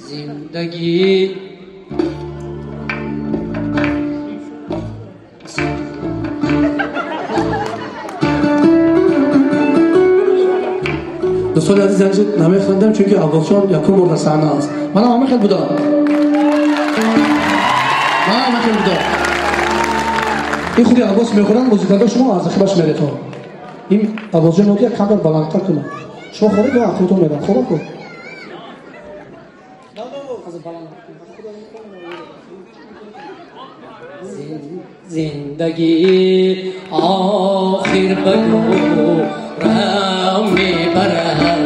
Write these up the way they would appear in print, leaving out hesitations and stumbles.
زندگی دوستان عزیز نمیخوندم چون که عباسجان یکم مورد صحنه است. منم همه خیلی بودم. این خودی عباس میخورن موزیکادا شما از خیبش میرید ها. این عباسجان میگه کمر بلندتر کنه. شما خورید و عقلتون میدن. خوب کن. زندگی آخر بگو را میبرد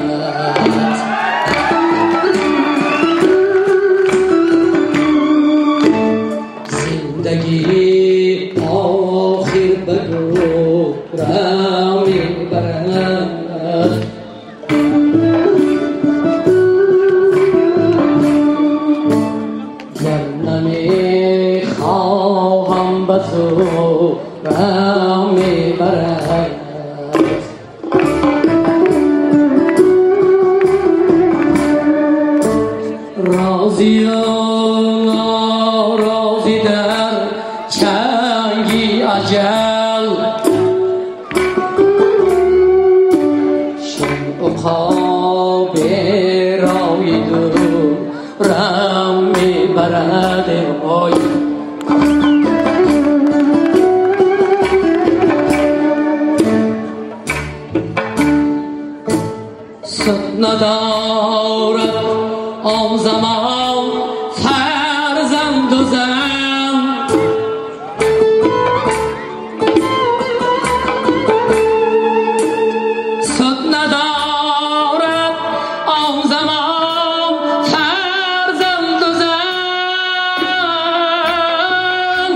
زندگی آخر بگو را میبرد نمیخواهم به تو را میبرد رازی و نارازی در چنگی اجل شمع و خواب رای دور را میبرد وای صد ندارد آن زمان فرزند و زن صد ندارد آن زمان فرزند و زن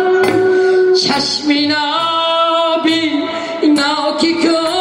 چشمی نابی ناکی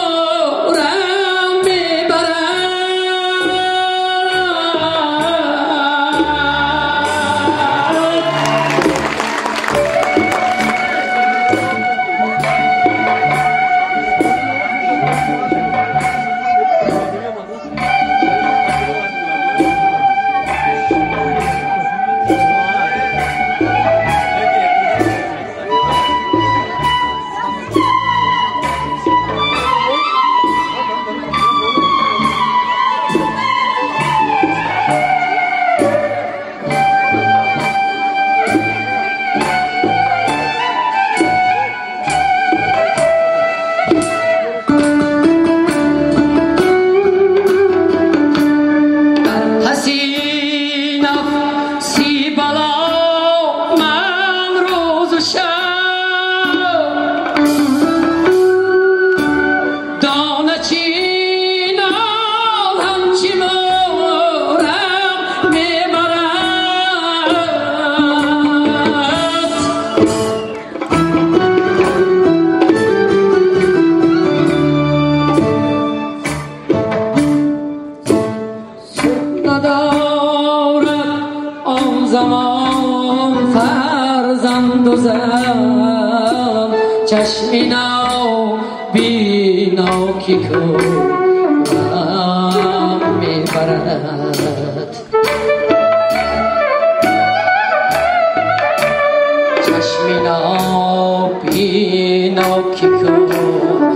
زمان فرزند و زن چشمی نو بینا کی کنم میبرد چشمی نو بینا کی کنم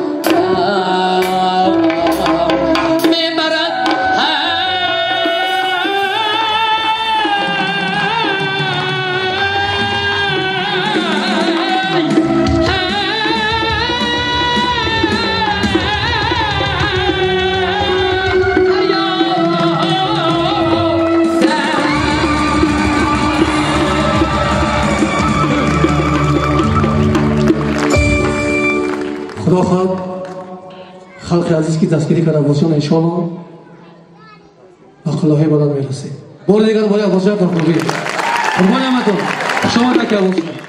خدا خواهد خلق عزیز که دستگیری کرده عباسیان انشاءالله اخلاقی بدن میرسه. بار دیگر باید عباسیان در خوبی قربانی همتون شما نکه عباسیان.